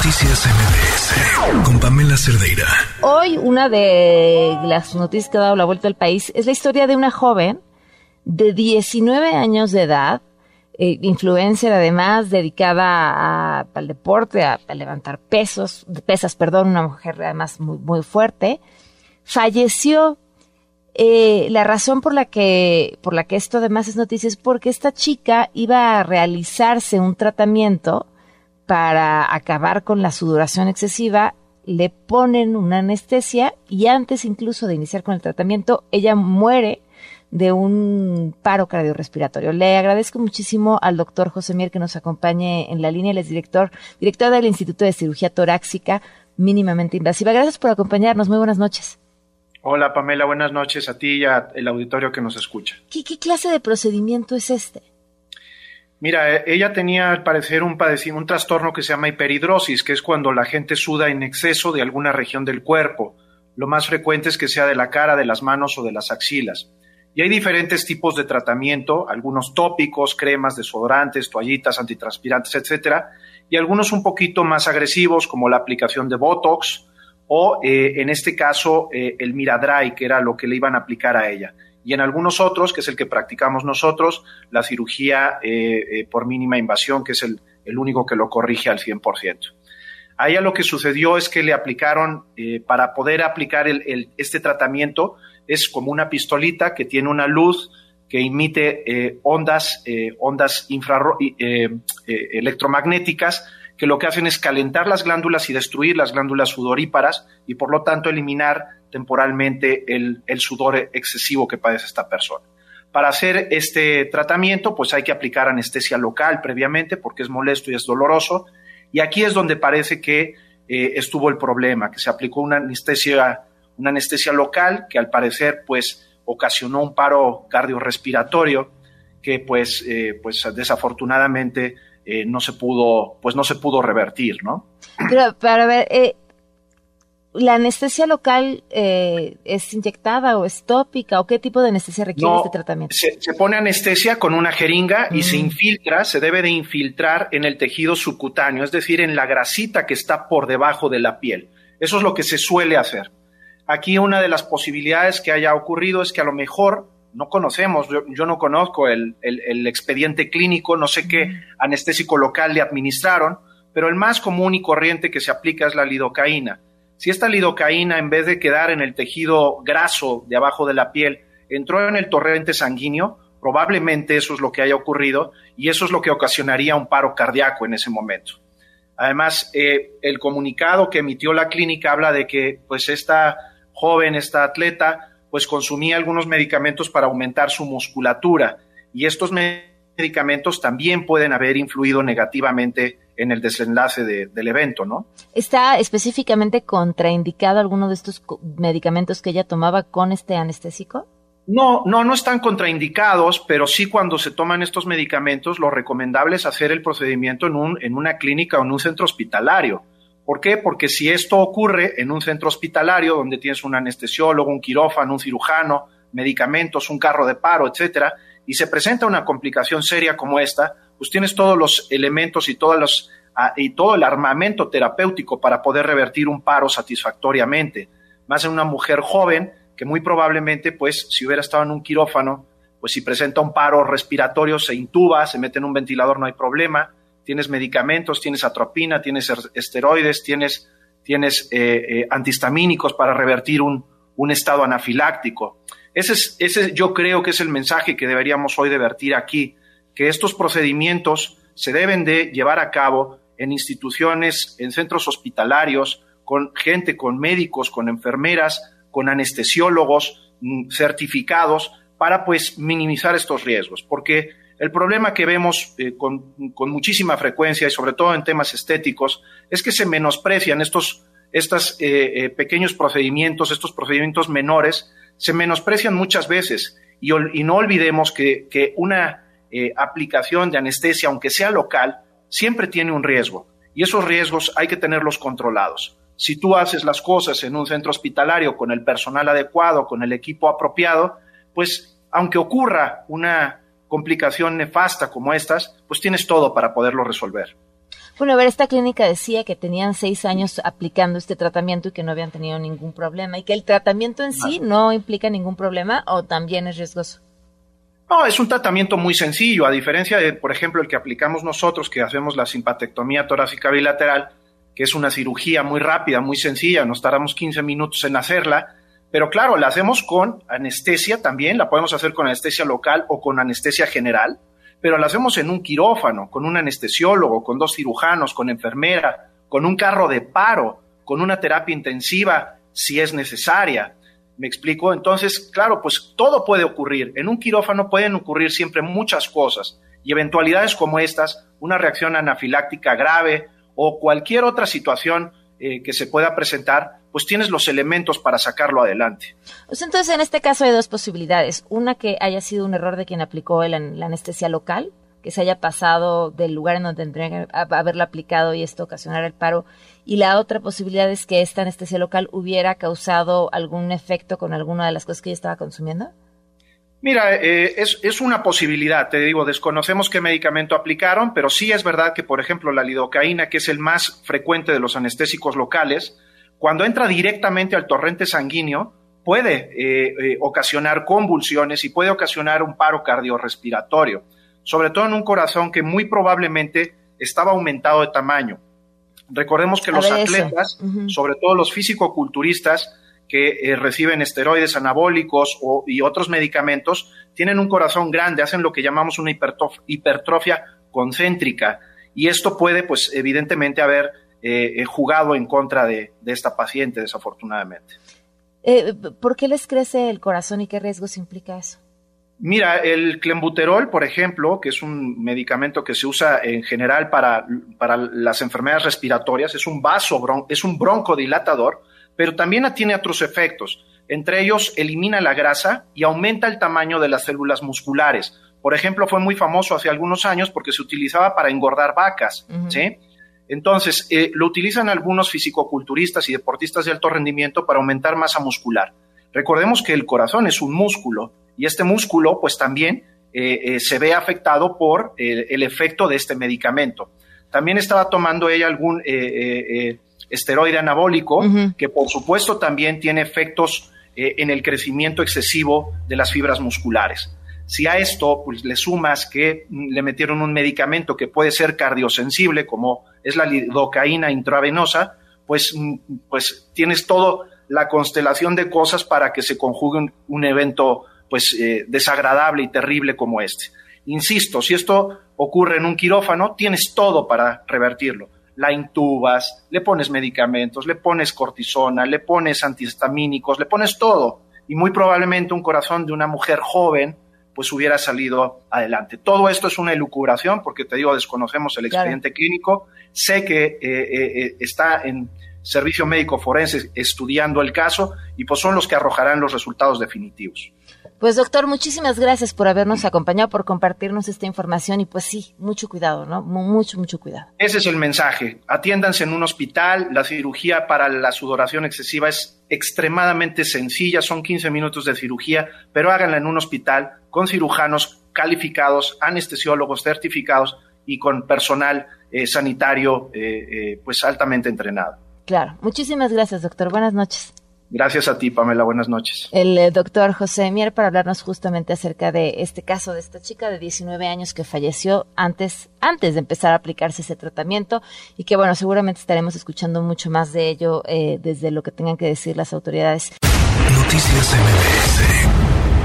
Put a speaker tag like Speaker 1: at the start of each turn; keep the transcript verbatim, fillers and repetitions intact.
Speaker 1: Noticias M B S con Pamela Cerdeira.
Speaker 2: Hoy una de las noticias que ha dado la vuelta al país es la historia de una joven de diecinueve años de edad, eh, influencer además, dedicada a, a, al deporte, a, a levantar pesos, pesas, perdón, una mujer además muy, muy fuerte. Falleció. Eh, la razón por la que por la que esto además es noticia es porque esta chica iba a realizarse un tratamiento para acabar con la sudoración excesiva. Le ponen una anestesia y antes incluso de iniciar con el tratamiento, ella muere de un paro cardiorrespiratorio. Le agradezco muchísimo al doctor José Mier que nos acompañe en la línea. Él es director, director del Instituto de Cirugía Torácica Mínimamente Invasiva. Gracias por acompañarnos. Muy buenas noches.
Speaker 3: Hola Pamela, buenas noches a ti y al auditorio que nos escucha.
Speaker 2: ¿Qué, qué clase de procedimiento es este?
Speaker 3: Mira, ella tenía al parecer un padecimiento, un trastorno que se llama hiperhidrosis, que es cuando la gente suda en exceso de alguna región del cuerpo. Lo más frecuente es que sea de la cara, de las manos o de las axilas. Y hay diferentes tipos de tratamiento, algunos tópicos, cremas, desodorantes, toallitas, antitranspirantes, etcétera, y algunos un poquito más agresivos como la aplicación de Botox, o eh, en este caso eh, el Miradry, que era lo que le iban a aplicar a ella. Y en algunos otros, que es el que practicamos nosotros, la cirugía eh, eh, por mínima invasión, que es el, el único que lo corrige al cien por ciento. A ella lo que sucedió es que le aplicaron, eh, para poder aplicar el, el, este tratamiento, es como una pistolita que tiene una luz que emite eh, ondas, eh, ondas infrarro- eh, eh, electromagnéticas, que lo que hacen es calentar las glándulas y destruir las glándulas sudoríparas y por lo tanto eliminar temporalmente el, el sudor excesivo que padece esta persona. Para hacer este tratamiento pues hay que aplicar anestesia local previamente porque es molesto y es doloroso, y aquí es donde parece que eh, estuvo el problema, que se aplicó una anestesia, una anestesia local que al parecer pues ocasionó un paro cardiorrespiratorio que pues, eh, pues desafortunadamente Eh, no se pudo, pues no se pudo revertir, ¿no?
Speaker 2: Pero para ver, eh, ¿la anestesia local eh, es inyectada o es tópica o qué tipo de anestesia requiere
Speaker 3: no,
Speaker 2: este tratamiento?
Speaker 3: Se, se pone anestesia con una jeringa y
Speaker 2: mm.
Speaker 3: se infiltra, se debe de infiltrar en el tejido subcutáneo, es decir, en la grasita que está por debajo de la piel. Eso es lo que se suele hacer. Aquí una de las posibilidades que haya ocurrido es que a lo mejor no conocemos, yo, yo no conozco el, el, el expediente clínico, no sé qué anestésico local le administraron, pero el más común y corriente que se aplica es la lidocaína. Si esta lidocaína, en vez de quedar en el tejido graso de abajo de la piel, entró en el torrente sanguíneo, probablemente eso es lo que haya ocurrido y eso es lo que ocasionaría un paro cardíaco en ese momento. Además, eh, el comunicado que emitió la clínica habla de que pues esta joven, esta atleta, pues consumía algunos medicamentos para aumentar su musculatura y estos medicamentos también pueden haber influido negativamente en el desenlace de, del evento, ¿no?
Speaker 2: ¿Está específicamente contraindicado alguno de estos medicamentos que ella tomaba con este anestésico?
Speaker 3: No, no, no están contraindicados, pero sí cuando se toman estos medicamentos lo recomendable es hacer el procedimiento en, un, en una clínica o en un centro hospitalario. ¿Por qué? Porque si esto ocurre en un centro hospitalario donde tienes un anestesiólogo, un quirófano, un cirujano, medicamentos, un carro de paro, etcétera, y se presenta una complicación seria como esta, pues tienes todos los elementos y, todos los, uh, y todo el armamento terapéutico para poder revertir un paro satisfactoriamente. Más en una mujer joven que muy probablemente, pues, si hubiera estado en un quirófano, pues si presenta un paro respiratorio, se intuba, se mete en un ventilador, no hay problema. Tienes medicamentos, tienes atropina, tienes esteroides, tienes, tienes eh, eh, antihistamínicos para revertir un, un estado anafiláctico. Ese, es, ese yo creo que es el mensaje que deberíamos hoy de vertir aquí, que estos procedimientos se deben de llevar a cabo en instituciones, en centros hospitalarios, con gente, con médicos, con enfermeras, con anestesiólogos mm, certificados para pues minimizar estos riesgos, porque el problema que vemos eh, con, con muchísima frecuencia y sobre todo en temas estéticos es que se menosprecian estos, estos eh, eh, pequeños procedimientos, estos procedimientos menores, se menosprecian muchas veces y, y no olvidemos que, que una eh, aplicación de anestesia, aunque sea local, siempre tiene un riesgo y esos riesgos hay que tenerlos controlados. Si tú haces las cosas en un centro hospitalario con el personal adecuado, con el equipo apropiado, pues aunque ocurra una complicación nefasta como estas, pues tienes todo para poderlo resolver.
Speaker 2: Bueno, a ver, esta clínica decía que tenían seis años aplicando este tratamiento y que no habían tenido ningún problema, y que el tratamiento en sí no implica ningún problema, ¿o también es riesgoso?
Speaker 3: No, es un tratamiento muy sencillo, a diferencia de, por ejemplo, el que aplicamos nosotros, que hacemos la simpatectomía torácica bilateral, que es una cirugía muy rápida, muy sencilla, nos tardamos quince minutos en hacerla, pero claro, la hacemos con anestesia también, la podemos hacer con anestesia local o con anestesia general, pero la hacemos en un quirófano, con un anestesiólogo, con dos cirujanos, con enfermera, con un carro de paro, con una terapia intensiva, si es necesaria. ¿Me explico? Entonces, claro, pues todo puede ocurrir. En un quirófano pueden ocurrir siempre muchas cosas y eventualidades como estas, una reacción anafiláctica grave o cualquier otra situación eh, que se pueda presentar, pues tienes los elementos para sacarlo adelante.
Speaker 2: Pues entonces, en este caso hay dos posibilidades. Una, que haya sido un error de quien aplicó el, la anestesia local, que se haya pasado del lugar en donde tendría que haberla aplicado y esto ocasionara el paro. Y la otra posibilidad es que esta anestesia local hubiera causado algún efecto con alguna de las cosas que ella estaba consumiendo.
Speaker 3: Mira, eh, es, es una posibilidad, te digo, desconocemos qué medicamento aplicaron, pero sí es verdad que, por ejemplo, la lidocaína, que es el más frecuente de los anestésicos locales, cuando entra directamente al torrente sanguíneo, puede eh, eh, ocasionar convulsiones y puede ocasionar un paro cardiorrespiratorio, sobre todo en un corazón que muy probablemente estaba aumentado de tamaño. Recordemos que los atletas, uh-huh. sobre todo los físico-culturistas que eh, reciben esteroides anabólicos o, y otros medicamentos, tienen un corazón grande, hacen lo que llamamos una hipertrof- hipertrofia concéntrica, y esto puede, pues, evidentemente haber eh, jugado en contra de, de esta paciente, desafortunadamente.
Speaker 2: Eh, ¿Por qué les crece el corazón y qué riesgos implica eso?
Speaker 3: Mira, el clenbuterol, por ejemplo, que es un medicamento que se usa en general para, para las enfermedades respiratorias, es un vaso, es un broncodilatador, pero también tiene otros efectos. Entre ellos, elimina la grasa y aumenta el tamaño de las células musculares. Por ejemplo, fue muy famoso hace algunos años porque se utilizaba para engordar vacas, uh-huh. ¿sí? Entonces, eh, lo utilizan algunos fisicoculturistas y deportistas de alto rendimiento para aumentar masa muscular. Recordemos que el corazón es un músculo, y este músculo, pues también eh, eh, se ve afectado por eh, el efecto de este medicamento. También estaba tomando ella algún eh, eh, eh, esteroide anabólico, uh-huh. que por supuesto también tiene efectos eh, en el crecimiento excesivo de las fibras musculares. Si a esto pues, le sumas que le metieron un medicamento que puede ser cardiosensible, como es la lidocaína intravenosa, pues, pues tienes toda la constelación de cosas para que se conjugue un, un evento pues eh, desagradable y terrible como este. Insisto, si esto ocurre en un quirófano, tienes todo para revertirlo. La intubas, le pones medicamentos, le pones cortisona, le pones antihistamínicos, le pones todo. Y muy probablemente un corazón de una mujer joven pues hubiera salido adelante. Todo esto es una elucubración, porque te digo, desconocemos el expediente claro. clínico. Sé que eh, eh, está en Servicio Médico Forense estudiando el caso y pues son los que arrojarán los resultados definitivos.
Speaker 2: Pues doctor, muchísimas gracias por habernos acompañado, por compartirnos esta información y pues sí, mucho cuidado, ¿no? Mucho, mucho cuidado.
Speaker 3: Ese es el mensaje. Atiéndanse en un hospital. La cirugía para la sudoración excesiva es extremadamente sencilla, son quince minutos de cirugía, pero háganla en un hospital con cirujanos calificados, anestesiólogos certificados y con personal eh, sanitario eh, eh, pues altamente entrenado.
Speaker 2: Claro. Muchísimas gracias, doctor. Buenas noches.
Speaker 3: Gracias a ti, Pamela. Buenas noches.
Speaker 2: El eh, doctor José Mier para hablarnos justamente acerca de este caso de esta chica de diecinueve años que falleció antes, antes de empezar a aplicarse ese tratamiento y que, bueno, seguramente estaremos escuchando mucho más de ello eh, desde lo que tengan que decir las autoridades.
Speaker 1: Noticias M B S.